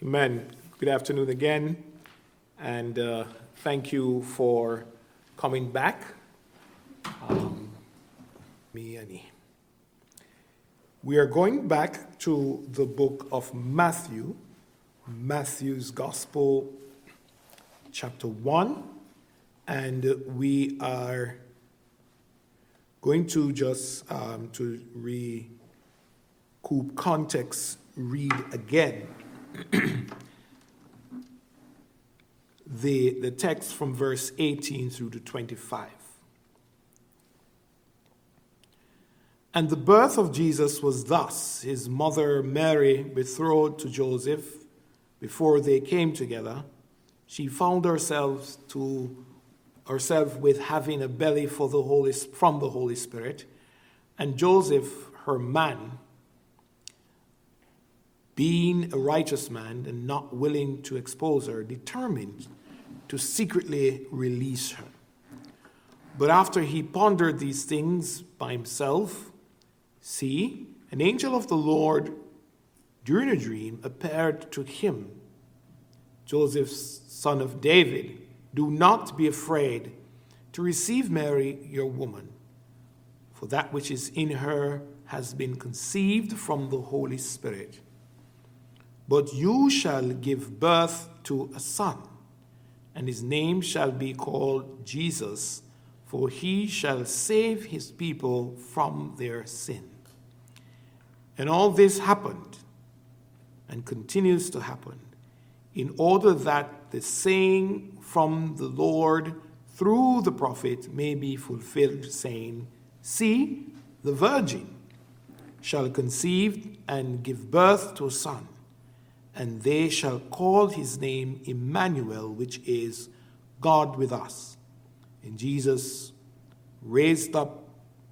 Amen. Good afternoon again, and thank you for coming back. We are going back to the book of Matthew, Matthew's Gospel, chapter 1, and we are going to just to recoup context, read again the text from verse 18 through to 25. And the birth of Jesus was thus: his mother Mary, betrothed to Joseph, before they came together, she found herself with having a belly from the Holy Spirit, and Joseph, her man, being a righteous man and not willing to expose her, determined to secretly release her. But after he pondered these things by himself, see, an angel of the Lord during a dream appeared to him. Joseph, son of David, do not be afraid to receive Mary, your woman, for that which is in her has been conceived from the Holy Spirit. But you shall give birth to a son, and his name shall be called Jesus, for he shall save his people from their sin. And all this happened, and continues to happen, in order that the saying from the Lord through the prophet may be fulfilled, saying, See, the virgin shall conceive and give birth to a son, and they shall call his name Emmanuel, which is God with us. And Joseph raised up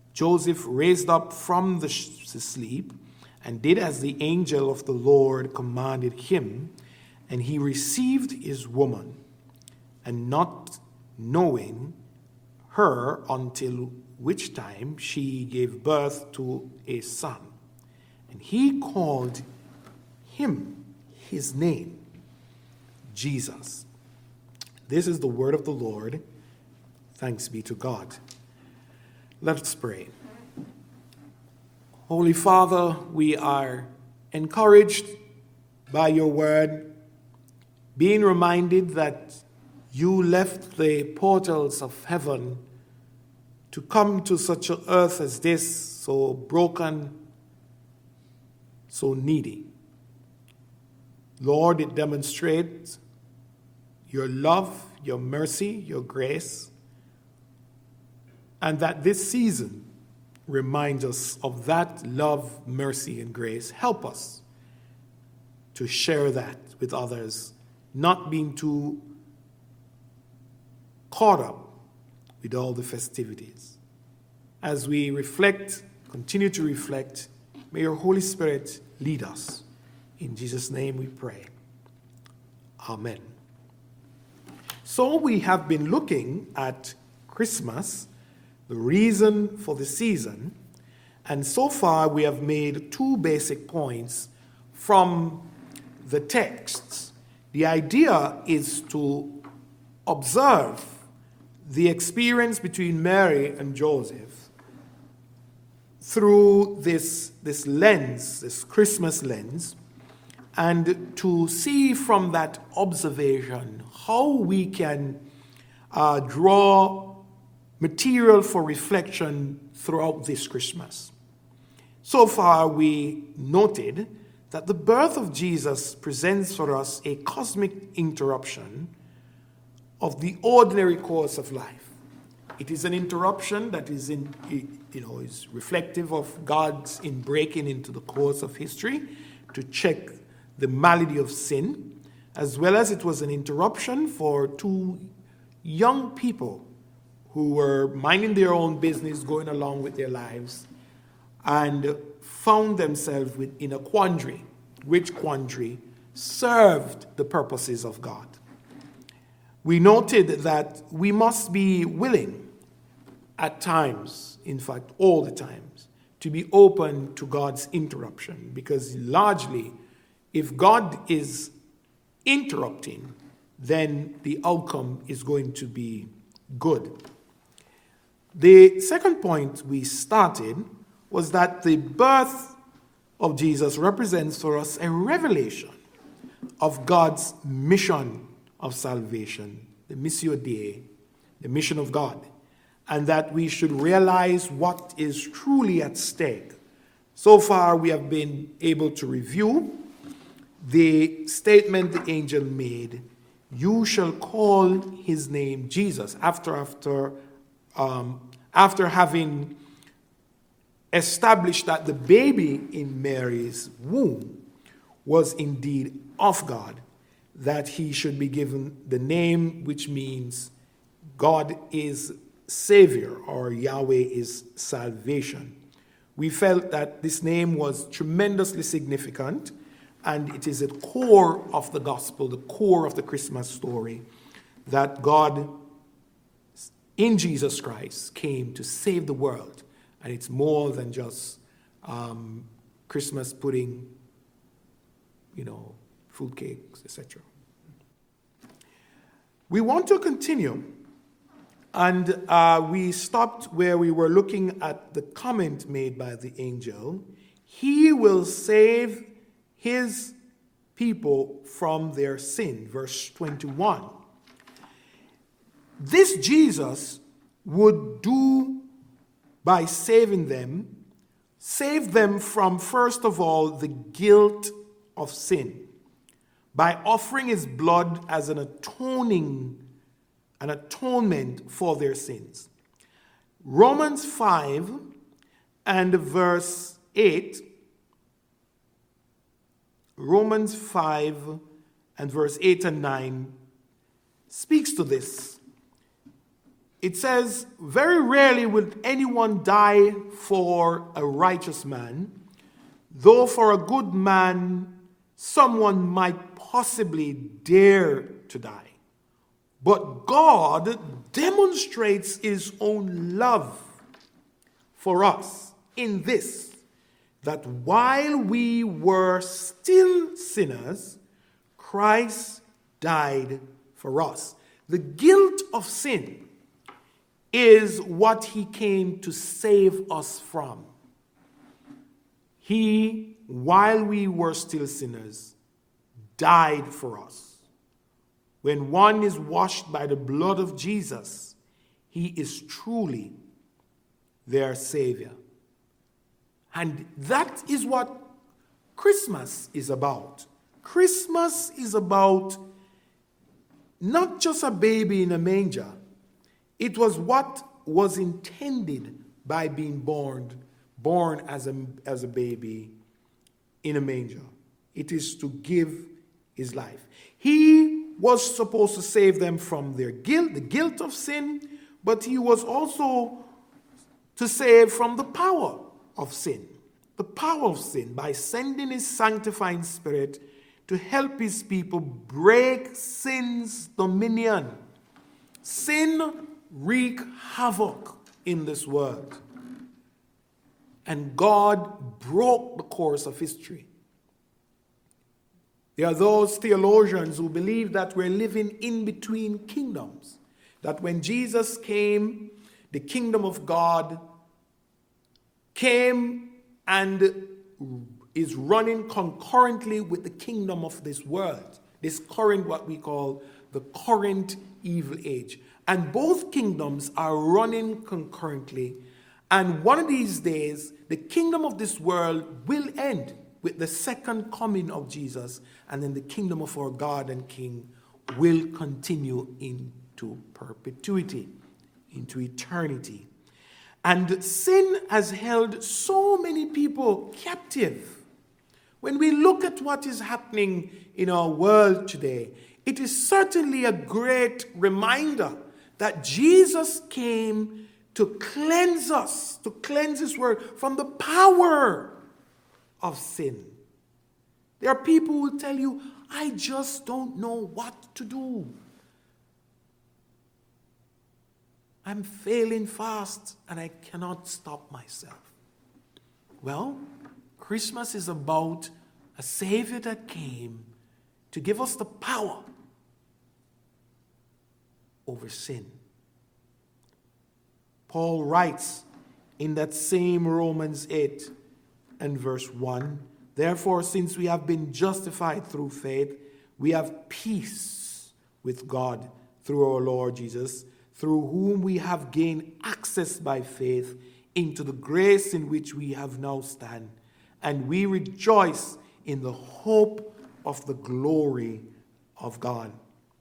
from the sleep, and did as the angel of the Lord commanded him, and he received his woman, and not knowing her until which time she gave birth to a son. And he called him his name, Jesus. This is the word of the Lord. Thanks be to God. Let us pray. Holy Father, we are encouraged by your word, being reminded that you left the portals of heaven to come to such an earth as this, so broken, so needy. Lord, it demonstrates your love, your mercy, your grace, and that this season reminds us of that love, mercy, and grace. Help us to share that with others, not being too caught up with all the festivities. As we reflect, continue to reflect, may your Holy Spirit lead us. In Jesus' name we pray. Amen. So we have been looking at Christmas, the reason for the season, and so far we have made two basic points from the texts. The idea is to observe the experience between Mary and Joseph through this lens, this Christmas lens, and to see from that observation how we can draw material for reflection throughout this Christmas. So far, we noted that the birth of Jesus presents for us a cosmic interruption of the ordinary course of life. It is an interruption that is is reflective of God's breaking into the course of history to check the malady of sin, as well as it was an interruption for two young people who were minding their own business, going along with their lives, and found themselves in a quandary, which quandary served the purposes of God. We noted that we must be willing at times, in fact all the times, to be open to God's interruption, because largely, if God is interrupting, then the outcome is going to be good. The second point we started was that the birth of Jesus represents for us a revelation of God's mission of salvation, the Missio Dei, the mission of God, and that we should realize what is truly at stake. So far, we have been able to review the statement the angel made, "You shall call his name Jesus," after having established that the baby in Mary's womb was indeed of God, that he should be given the name which means God is Savior, or Yahweh is salvation. We felt that this name was tremendously significant, and it is at the core of the gospel, the core of the Christmas story, that God in Jesus Christ came to save the world. And it's more than just Christmas pudding, fruitcakes, etc. We want to continue, and we stopped where we were looking at the comment made by the angel. He will save his people from their sin, verse 21. This Jesus would do by saving them, save them from, first of all, the guilt of sin, by offering his blood as an atonement for their sins. Romans 5 and verse 8, Romans 5 and verse 8 and 9 speaks to this. It says, "Very rarely will anyone die for a righteous man, though for a good man someone might possibly dare to die. But God demonstrates his own love for us in this, that while we were still sinners, Christ died for us." The guilt of sin is what he came to save us from. He, while we were still sinners, died for us. When one is washed by the blood of Jesus, he is truly their Savior. And that is what Christmas is about. Christmas is about not just a baby in a manger. It was what was intended by being born as a baby in a manger. It is to give his life. He was supposed to save them from their guilt, the guilt of sin, but he was also to save from the power of sin. The power of sin by sending his sanctifying spirit to help his people break sin's dominion. Sin wreak havoc in this world. And God broke the course of history. There are those theologians who believe that we're living in between kingdoms. That when Jesus came, the kingdom of God came and is running concurrently with the kingdom of this world. This current, what we call the current evil age. And both kingdoms are running concurrently. And one of these days, the kingdom of this world will end with the second coming of Jesus. And then the kingdom of our God and King will continue into perpetuity, into eternity. And sin has held so many people captive. When we look at what is happening in our world today, it is certainly a great reminder that Jesus came to cleanse us, to cleanse his word from the power of sin. There are people who will tell you, I just don't know what to do. I'm failing fast and I cannot stop myself. Well, Christmas is about a Savior that came to give us the power over sin. Paul writes in that same Romans 8 and verse 1, therefore, since we have been justified through faith, we have peace with God through our Lord Jesus, through whom we have gained access by faith into the grace in which we have now stand, and we rejoice in the hope of the glory of God.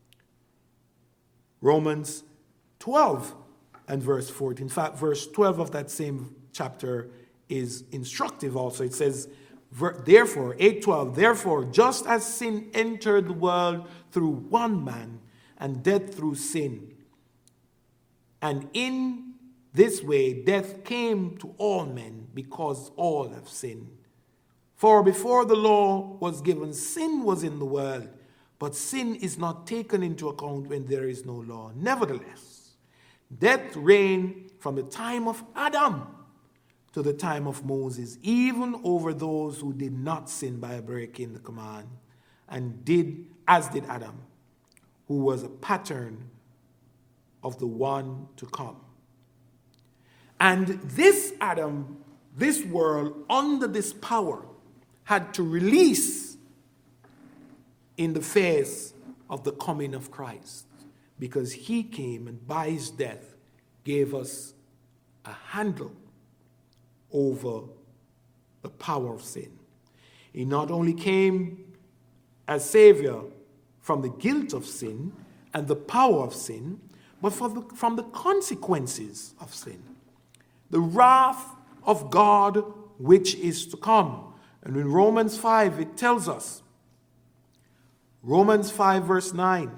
Romans 12 and verse 14. In fact, verse 12 of that same chapter is instructive also. It says, therefore, 8:12, therefore, just as sin entered the world through one man, and death through sin, and in this way death came to all men, because all have sinned. For before the law was given, sin was in the world, but sin is not taken into account when there is no law. Nevertheless, death reigned from the time of Adam to the time of Moses, even over those who did not sin by breaking the command, and did as did Adam, who was a pattern of the one to come. And this Adam, this world, under this power, had to release in the face of the coming of Christ, because he came and by his death gave us a handle over the power of sin. He not only came as Savior from the guilt of sin and the power of sin, but from the consequences of sin, the wrath of God which is to come. And in Romans 5, it tells us, Romans 5 verse 9,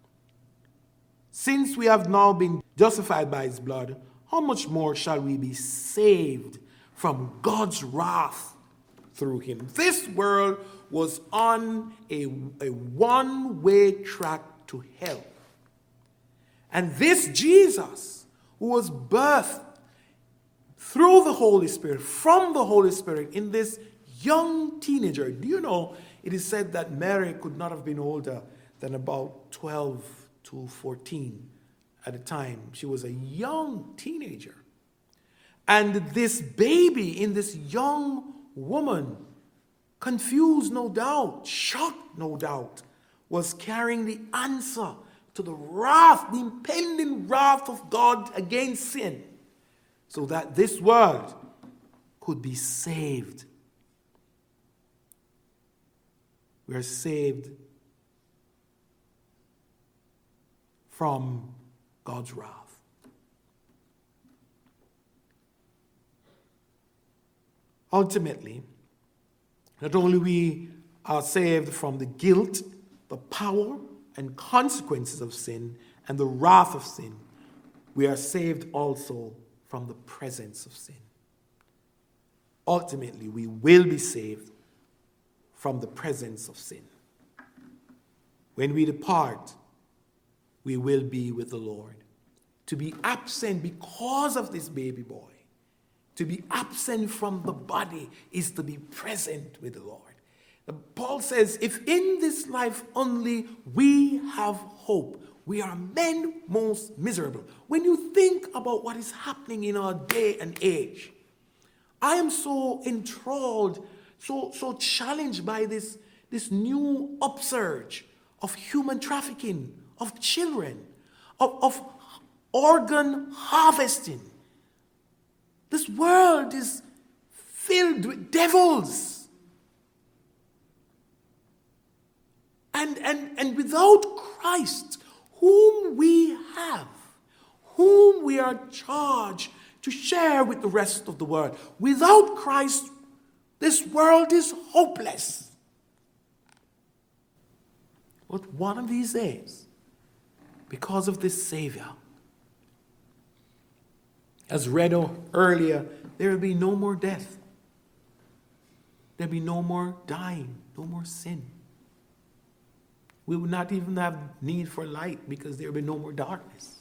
since we have now been justified by his blood, how much more shall we be saved from God's wrath through him? This world was on a one-way track to hell. And this Jesus, who was birthed through the Holy Spirit, from the Holy Spirit, in this young teenager. Do you know, it is said that Mary could not have been older than about 12 to 14 at the time. She was a young teenager. And this baby in this young woman, confused no doubt, shocked no doubt, was carrying the answer to the wrath, the impending wrath of God against sin, so that this world could be saved. We are saved from God's wrath. Ultimately, not only we are saved from the guilt, the power, and consequences of sin, and the wrath of sin, we are saved also from the presence of sin. Ultimately, we will be saved from the presence of sin. When we depart, we will be with the Lord. To be absent because of this baby boy, to be absent from the body, is to be present with the Lord. Paul says, if in this life only we have hope, we are men most miserable. When you think about what is happening in our day and age, I am so enthralled, so challenged by this new upsurge of human trafficking, of children, of organ harvesting. This world is filled with devils. And without Christ, whom we have, whom we are charged to share with the rest of the world, without Christ, this world is hopeless. But one of these days, because of this Savior, as read earlier, there will be no more death. There will be no more dying, no more sin. We will not even have need for light because there will be no more darkness.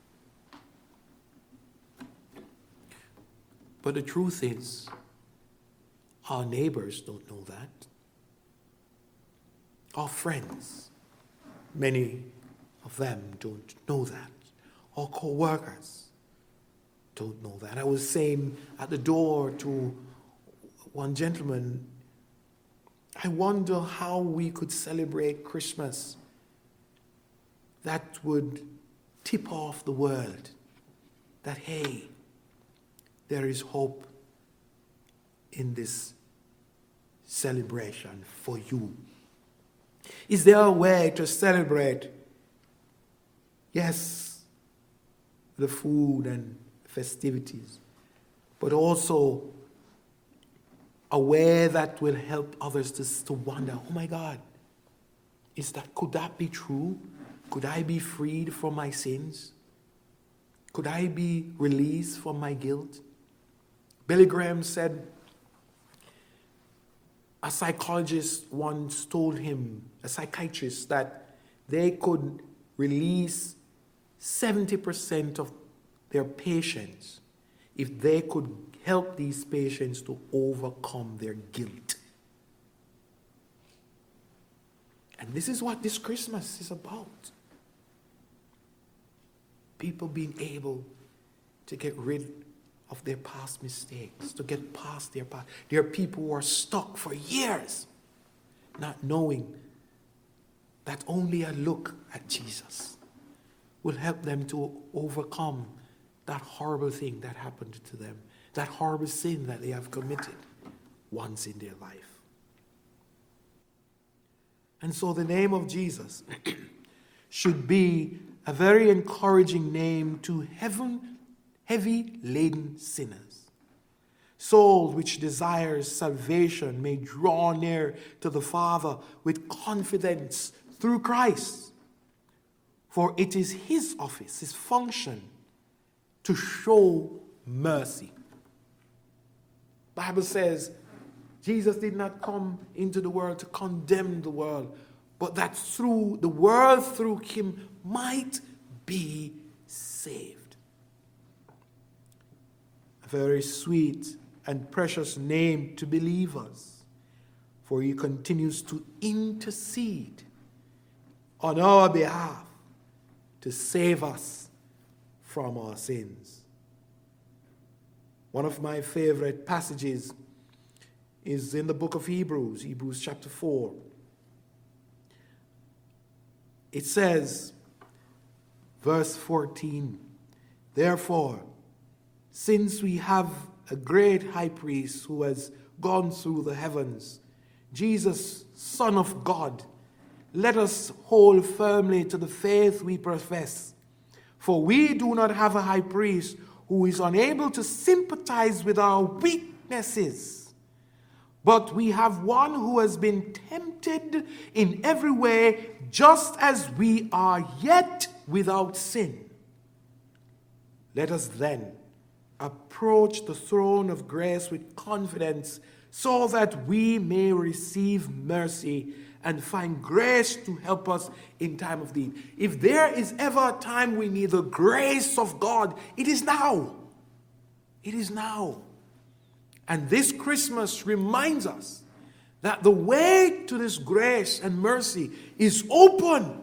But the truth is, our neighbors don't know that. our friends. Many of them don't know that. Our co-workers don't know that. I was saying at the door to one gentleman, I wonder how we could celebrate Christmas that would tip off the world that, hey, there is hope in this celebration for you. Is there a way to celebrate, yes, the food and festivities, but also a way that will help others to wonder, oh my God, could that be true? Could I be freed from my sins? Could I be released from my guilt? Billy Graham said, a psychologist once told him, a psychiatrist, that they could release 70% of their patients if they could help these patients to overcome their guilt. And this is what this Christmas is about. People being able to get rid of their past mistakes, to get past their past. There are people who are stuck for years, not knowing that only a look at Jesus will help them to overcome that horrible thing that happened to them, that horrible sin that they have committed once in their life. And so the name of Jesus should be a very encouraging name to heavy-laden sinners. Soul which desires salvation may draw near to the Father with confidence through Christ. For it is his office, his function, to show mercy. The Bible says Jesus did not come into the world to condemn the world, but that through the world, through him, might be saved. A very sweet and precious name to believers, for he continues to intercede on our behalf to save us from our sins. One of my favorite passages is in the book of Hebrews, Hebrews chapter 4. It says, verse 14, therefore, since we have a great high priest who has gone through the heavens, Jesus, Son of God, let us hold firmly to the faith we profess. For we do not have a high priest who is unable to sympathize with our weaknesses, but we have one who has been tempted in every way, just as we are, yet without sin. Let us then approach the throne of grace with confidence, so that we may receive mercy and find grace to help us in time of need. If there is ever a time we need the grace of God, it is now. It is now. And this Christmas reminds us that the way to this grace and mercy is open.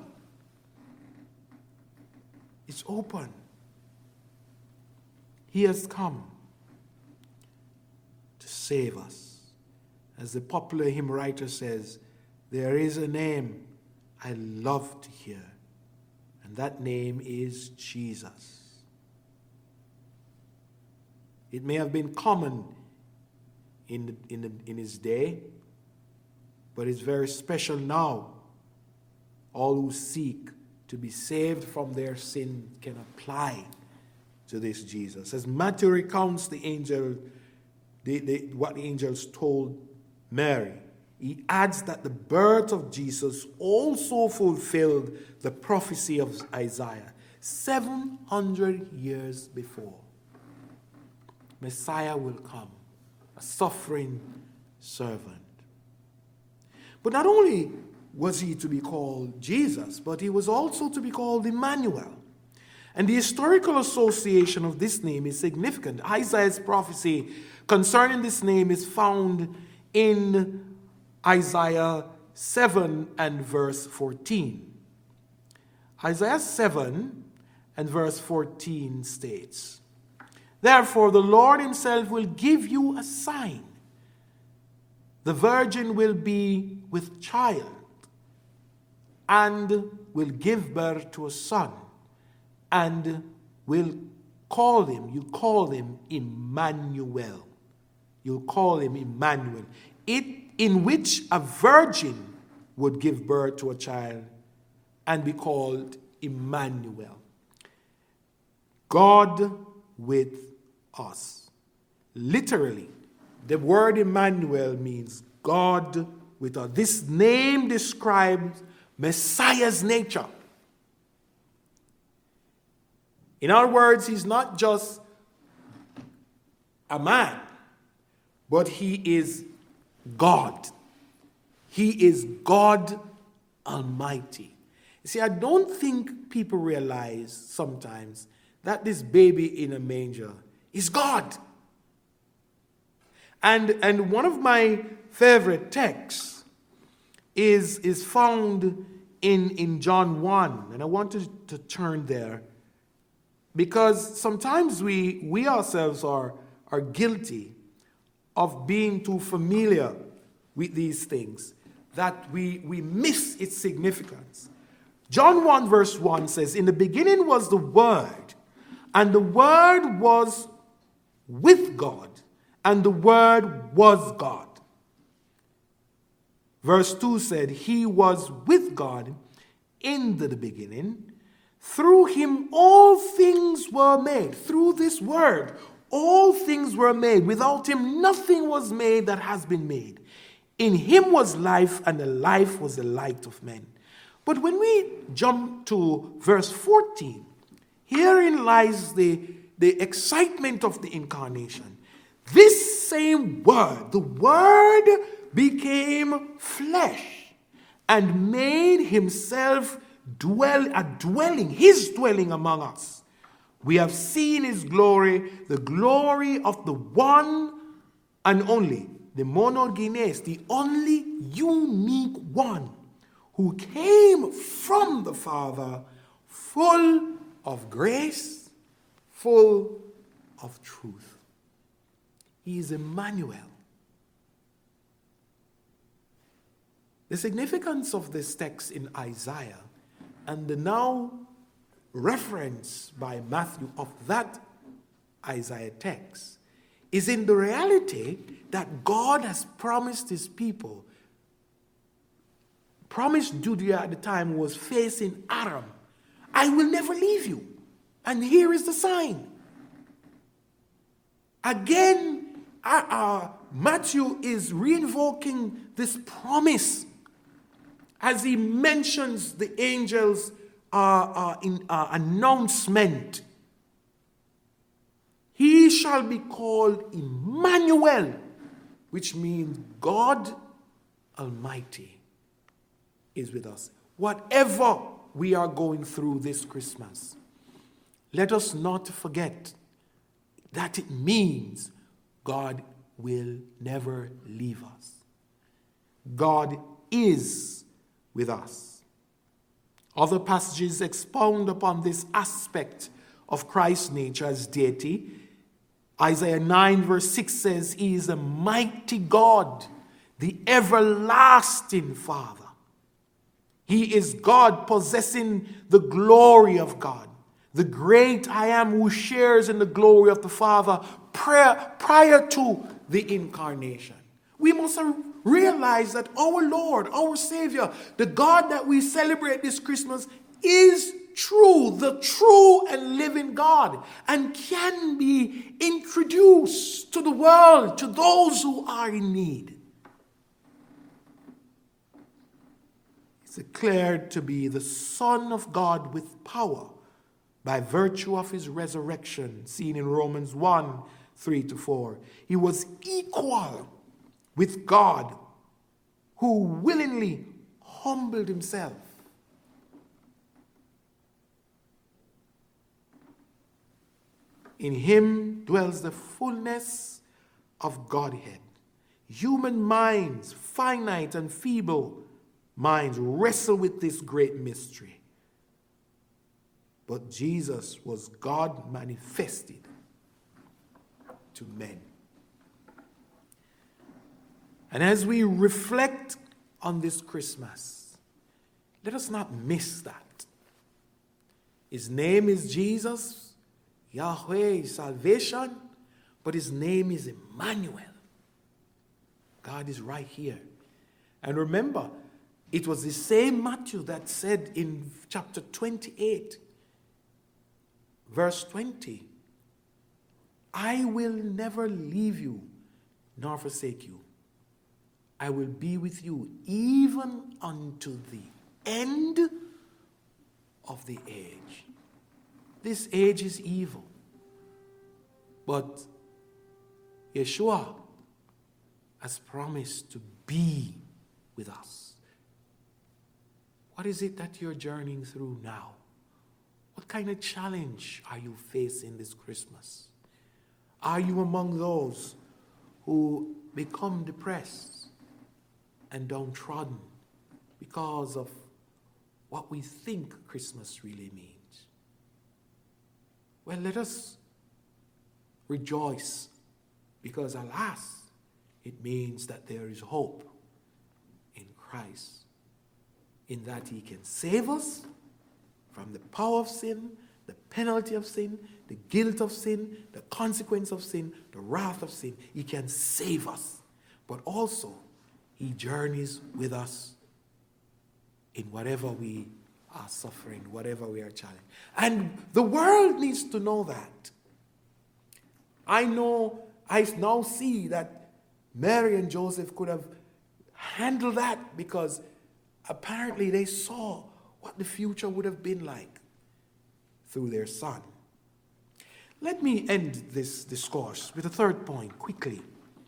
It's open. He has come to save us. As the popular hymn writer says, there is a name I love to hear, and that name is Jesus. It may have been common in his day, but it's very special now. All who seek to be saved from their sin can apply to this Jesus. As Matthew recounts the angel, what the angels told Mary, he adds that the birth of Jesus also fulfilled the prophecy of Isaiah 700 years before. Messiah will come, a suffering servant. But not only was he to be called Jesus, but he was also to be called Emmanuel. And the historical association of this name is significant. Isaiah's prophecy concerning this name is found in Isaiah 7 and verse 14. Isaiah 7 and verse 14 states, "Therefore the Lord himself will give you a sign. The virgin will be with child and will give birth to a son, and will call him," you call him Emmanuel. You'll call him Emmanuel. In which a virgin would give birth to a child and be called Emmanuel. God with us. Literally, the word Emmanuel means God with us. This name describes Messiah's nature. In other words, he's not just a man, but he is God. He is God Almighty. You see, I don't think people realize sometimes that this baby in a manger is God. And one of my favorite texts is found in John 1. And I want to turn there, because sometimes we ourselves are guilty of being too familiar with these things, that we miss its significance. John 1 verse 1 says, "In the beginning was the Word, and the Word was with God, and the Word was God." Verse 2 said, "He was with God in the beginning. Through him all things were made." Through this Word, all things were made. Without him nothing was made that has been made. In him was life, and the life was the light of men. But when we jump to verse 14, herein lies the excitement of the incarnation. This same Word, the Word became flesh and made himself his dwelling among us. We have seen his glory, the glory of the one and only, the monogenes, the only unique one, who came from the Father, full of grace, full of truth. He is Emmanuel. The significance of this text in Isaiah and the now reference by Matthew of that Isaiah text is in the reality that God has promised his people, promised Judea at the time who was facing Aram, "I will never leave you." And here is the sign. Again, Matthew is reinvoking this promise as he mentions the angel's announcement. "He shall be called Emmanuel," which means God Almighty is with us. Whatever we are going through this Christmas, let us not forget that it means God will never leave us. God is with us. Other passages expound upon this aspect of Christ's nature as deity. Isaiah 9 verse 6 says, "He is a mighty God, the everlasting Father." He is God possessing the glory of God, the great I am who shares in the glory of the Father prior to the incarnation. We must realize that our Lord, our Savior, the God that we celebrate this Christmas is true, the true and living God, and can be introduced to the world, to those who are in need. He's declared to be the Son of God with power by virtue of his resurrection, seen in Romans 1, 3-4. He was equal with God, who willingly humbled himself. In him dwells the fullness of Godhead. Human minds, finite and feeble minds wrestle with this great mystery. But Jesus was God manifested to men. And as we reflect on this Christmas, let us not miss that. His name is Jesus, Yahweh, salvation, but his name is Emmanuel. God is right here. And remember, it was the same Matthew that said in chapter 28, verse 20, I will never leave you nor forsake you. I will be with you even unto the end of the age. This age is evil. But Yeshua has promised to be with us. What is it that you're journeying through now? What kind of challenge are you facing this Christmas? Are you among those who become depressed and downtrodden because of what we think Christmas really means? Well, let us rejoice, because alas, it means that there is hope in Christ, in that he can save us from the power of sin, the penalty of sin, the guilt of sin, the consequence of sin, the wrath of sin. He can save us, but also he journeys with us in whatever we are suffering, whatever we are challenged. And the world needs to know that. I now see that Mary and Joseph could have handled that, because apparently they saw what the future would have been like through their son. Let me end this discourse with a third point quickly.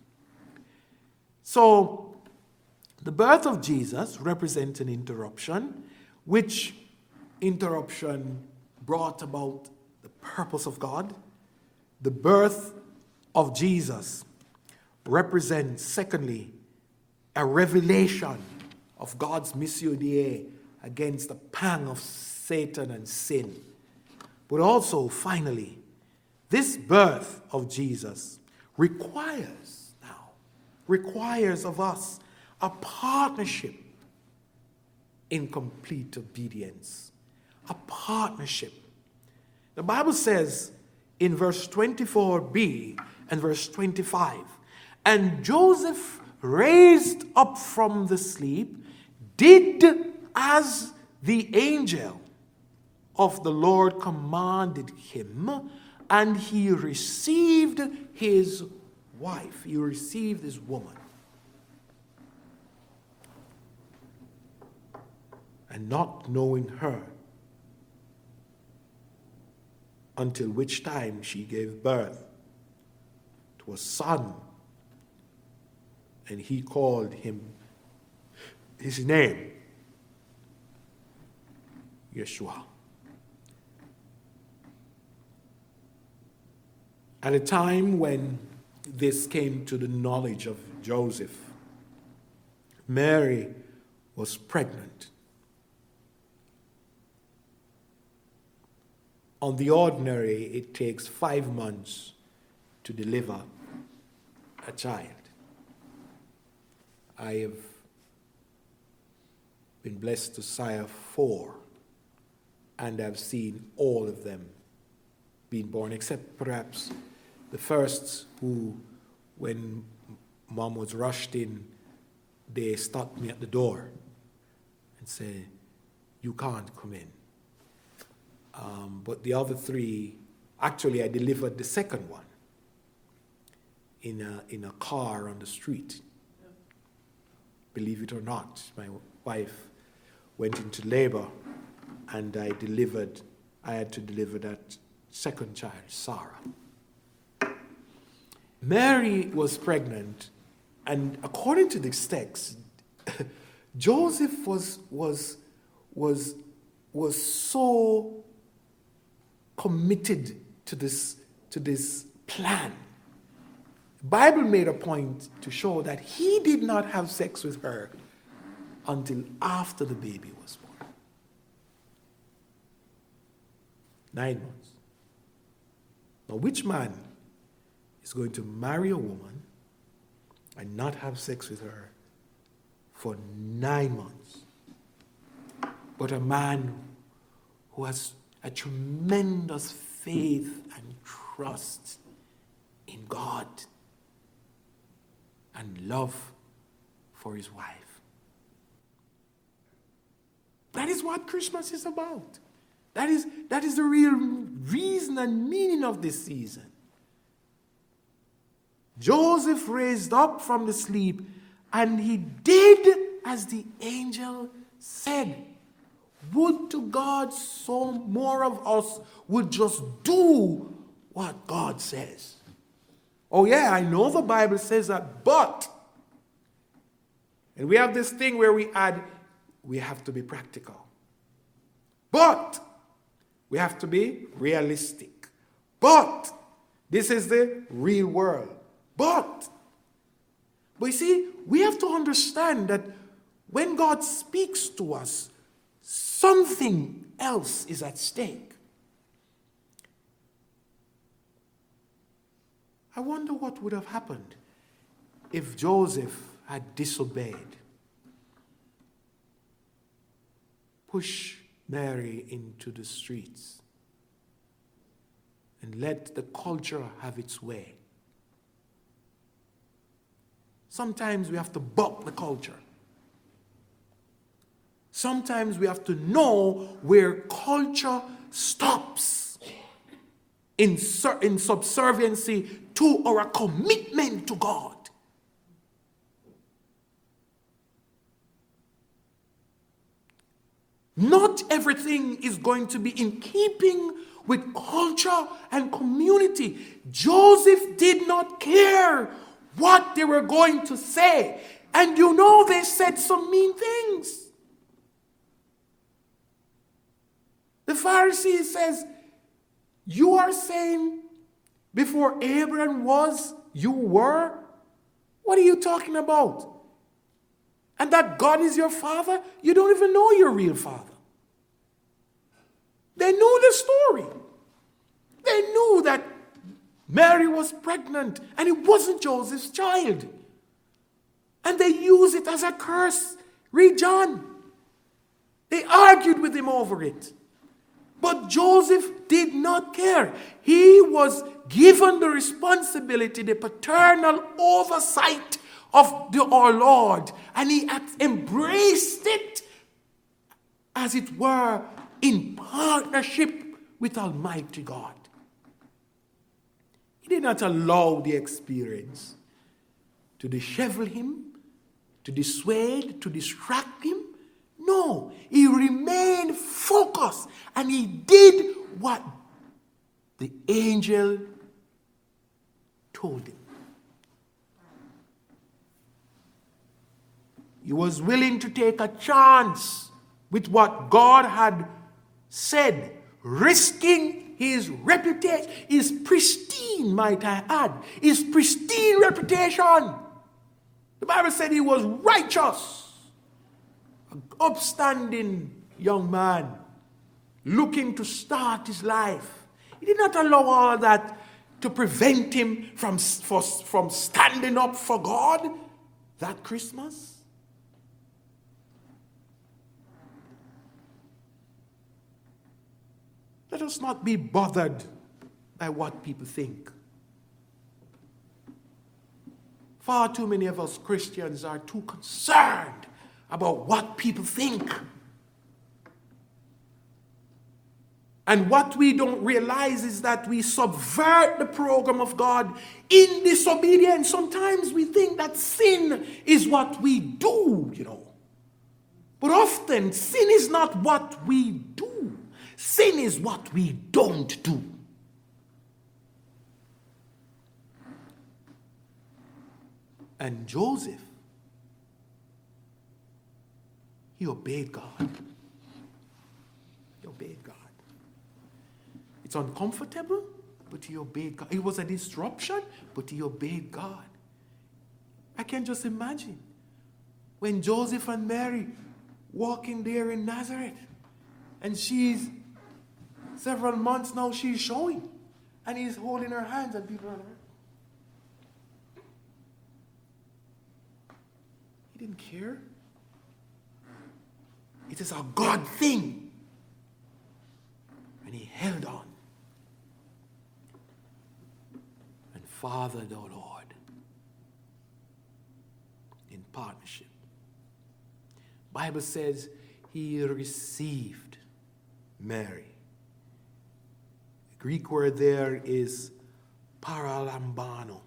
So, the birth of Jesus represents an interruption, which interruption brought about the purpose of God. The birth of Jesus represents, secondly, a revelation of God's missio Dei against the pang of Satan and sin. But also, finally, this birth of Jesus requires of us a partnership in complete obedience. A partnership. The Bible says in verse 24b and verse 25, and Joseph, raised up from the sleep, did as the angel of the Lord commanded him, and he received his wife. He received his woman. And not knowing her, until which time she gave birth to a son, and he called him his name, Yeshua. At a time when this came to the knowledge of Joseph, Mary was pregnant. On the ordinary, it takes 5 months to deliver a child. I have been blessed to sire 4, and I've seen all of them being born, except perhaps the first, who, when mom was rushed in, they stopped me at the door and said, "You can't come in." But the other 3, actually I delivered the second one in a car on the street. Believe it or not, my wife went into labor, and I had to deliver that second child, Sarah. Mary was pregnant, and according to this text, Joseph was so committed to this plan. The Bible made a point to show that he did not have sex with her until after the baby was born. 9 months. Now, which man is going to marry a woman and not have sex with her for 9 months? But a man who has a tremendous faith and trust in God and love for his wife. That is what Christmas is about. That is the real reason and meaning of this season. Joseph raised up from the sleep, and he did as the angel said. Would to God so more of us would just do what God says. Oh yeah, I know the Bible says that, but, and we have this thing where we add, we have to be practical. But, we have to be realistic. But, this is the real world. But you see, we have to understand that when God speaks to us, something else is at stake. I wonder what would have happened if Joseph had disobeyed. Push Mary into the streets and let the culture have its way. Sometimes we have to buck the culture. Sometimes we have to know where culture stops in subserviency to our commitment to God. Not everything is going to be in keeping with culture and community. Joseph did not care what they were going to say. And you know they said some mean things. The Pharisee says, you are saying before Abraham was, you were? What are you talking about? And that God is your father? You don't even know your real father. They knew the story. They knew that Mary was pregnant and it wasn't Joseph's child. And they use it as a curse. Read John. They argued with him over it. But Joseph did not care. He was given the responsibility, the paternal oversight of our Lord. And he embraced it, as it were, in partnership with Almighty God. He did not allow the experience to dishevel him, to dissuade, to distract him. No, he remained focused and he did what the angel told him. He was willing to take a chance with what God had said, risking his reputation, his pristine, might I add, his pristine reputation. The Bible said he was righteous. An upstanding young man looking to start his life. He did not allow all of that to prevent him from standing up for God that Christmas. Let us not be bothered by what people think. Far too many of us Christians are too concerned about what people think. And what we don't realize is that we subvert the program of God in disobedience. Sometimes we think that sin is what we do, But often, sin is not what we do. Sin is what we don't do. And Joseph, he obeyed God. He obeyed God. It's uncomfortable, but he obeyed God. It was a disruption, but he obeyed God. I can just imagine when Joseph and Mary walking there in Nazareth, and she's several months now, she's showing, and he's holding her hands, and people are like, he didn't care. It is a God thing. And he held on and fathered our Lord in partnership. Bible says he received Mary. The Greek word there is paralambano.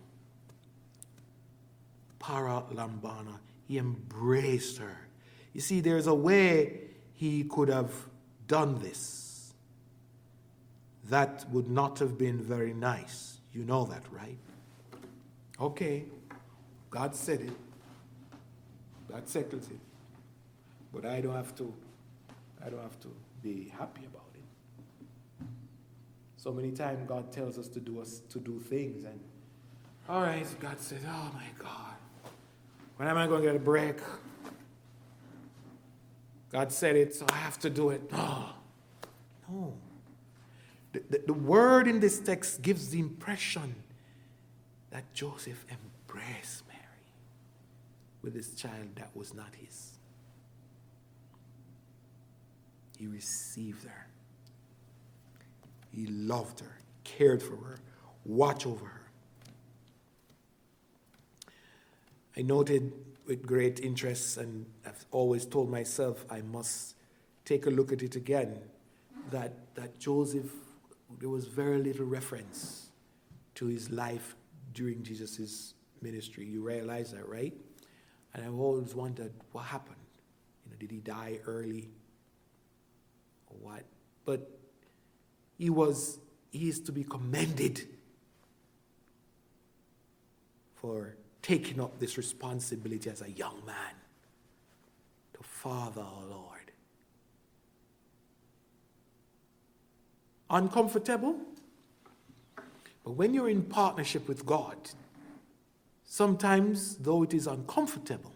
Paralambano. He embraced her. You see, there's a way he could have done this that would not have been very nice. You know that, right? Okay, God said it. God settles it. But I don't have to be happy about it. So many times God tells us to do things, and all right, God says, oh my God, when am I going to get a break? God said it, so I have to do it. No. The word in this text gives the impression that Joseph embraced Mary with this child that was not his. He received her. He loved her, cared for her, watched over her. I noted with great interest, and I've always told myself I must take a look at it again, that Joseph, there was very little reference to his life during Jesus' ministry. You realize that, right? And I've always wondered what happened. Did he die early or what? But he is to be commended for taking up this responsibility as a young man to father our Lord. Uncomfortable? But when you're in partnership with God, sometimes, though it is uncomfortable,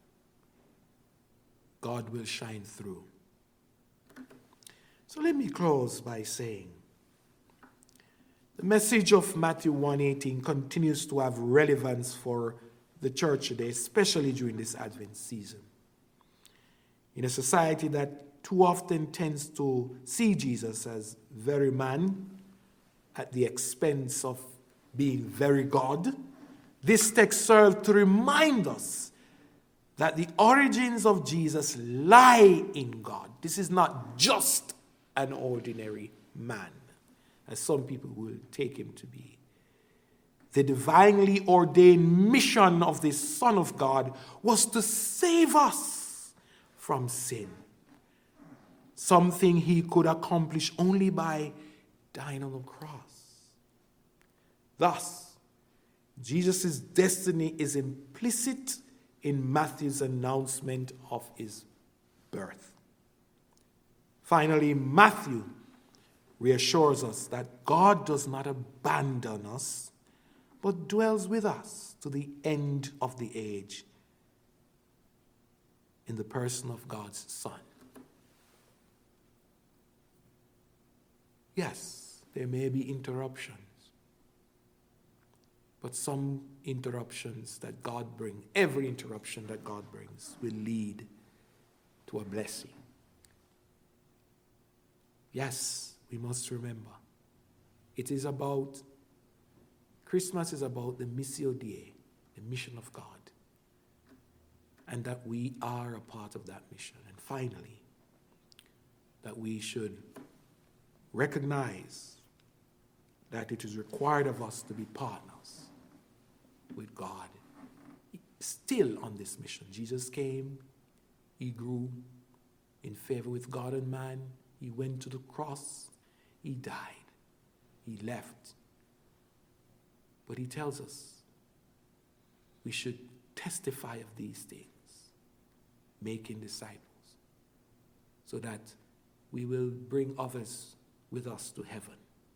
God will shine through. So let me close by saying, the message of Matthew 1:18 continues to have relevance for the church today, especially during this Advent season. In a society that too often tends to see Jesus as very man at the expense of being very God, this text serves to remind us that the origins of Jesus lie in God. This is not just an ordinary man, as some people will take him to be. The divinely ordained mission of the Son of God was to save us from sin, something he could accomplish only by dying on the cross. Thus, Jesus' destiny is implicit in Matthew's announcement of his birth. Finally, Matthew reassures us that God does not abandon us, but dwells with us to the end of the age in the person of God's Son. Yes, there may be interruptions, but some interruptions that God brings, every interruption that God brings, will lead to a blessing. Yes, we must remember, Christmas is about the Missio Dei, the mission of God, and that we are a part of that mission. And finally, that we should recognize that it is required of us to be partners with God, still on this mission. Jesus came, he grew in favor with God and man, he went to the cross, he died, he left. But he tells us we should testify of these things, making disciples, so that we will bring others with us to heaven.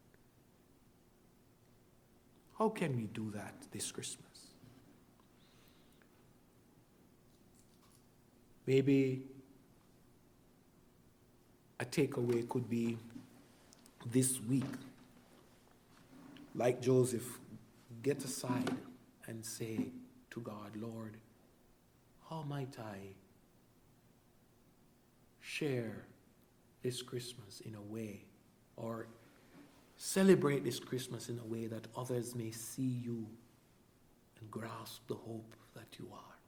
How can we do that this Christmas? Maybe a takeaway could be this week, like Joseph, get aside and say to God, Lord, how might I share this Christmas in a way, or celebrate this Christmas in a way that others may see you and grasp the hope that you are?